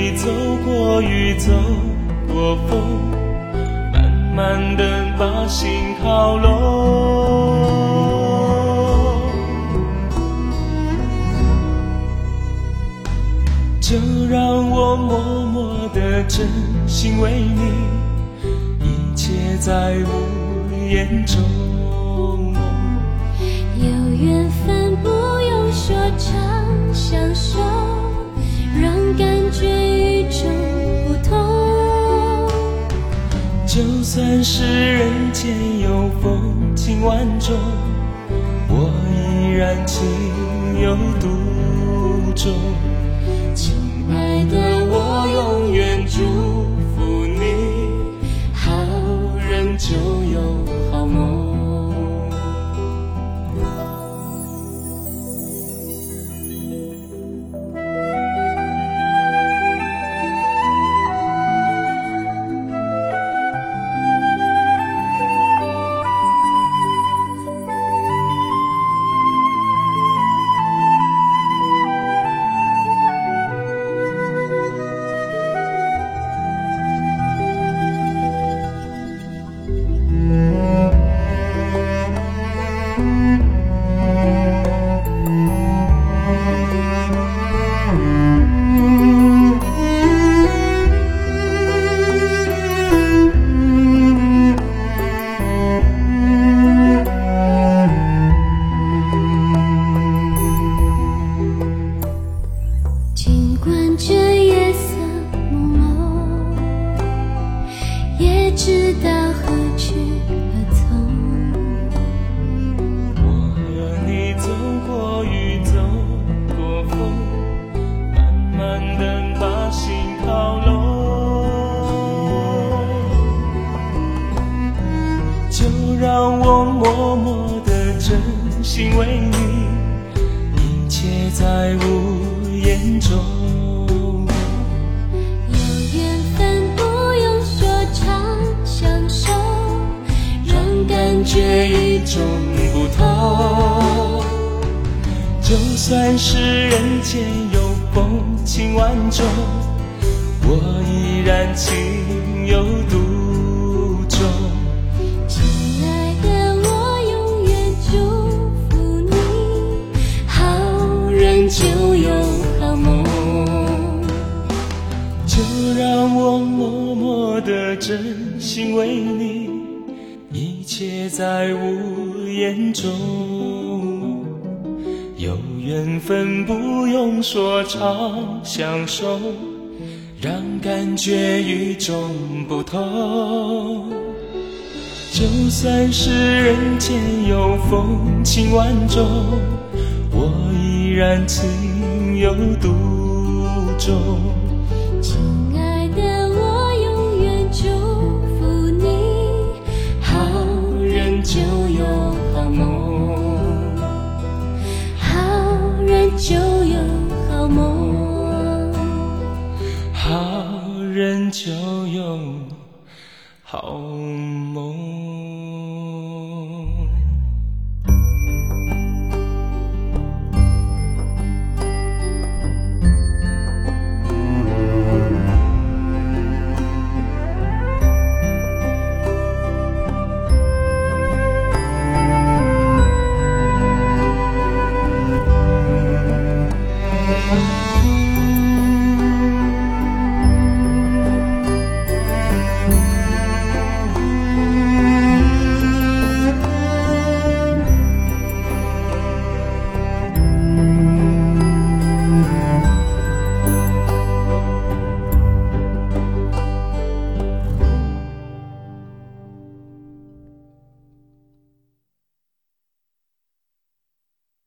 你走过雨，走过风，慢慢地把心靠拢。就让我默默地真心为你，一切在无言中。 有缘分不用说长相守，让感觉与众不同。 就算是人间有风情万种，我依然情有独钟。亲爱的，我永远祝福你，好人就有好梦。 知道何去何从。 我和你走过雨，走过风，慢慢地把心靠拢。就让我默默地真心为你，一切在无言中。感觉与众不同，就算是人间有风情万种，我依然情有独钟。 亲爱的，我永远祝福你，好人就有好梦。 就让我默默地真心为你，一切在无言中。有缘分不用说长相守，让感觉与众不同。就算是人间有风情万种，我依然情有独钟。 亲爱的，我永远祝福你，好人就有好梦，好人就有好梦， 好人就有好梦。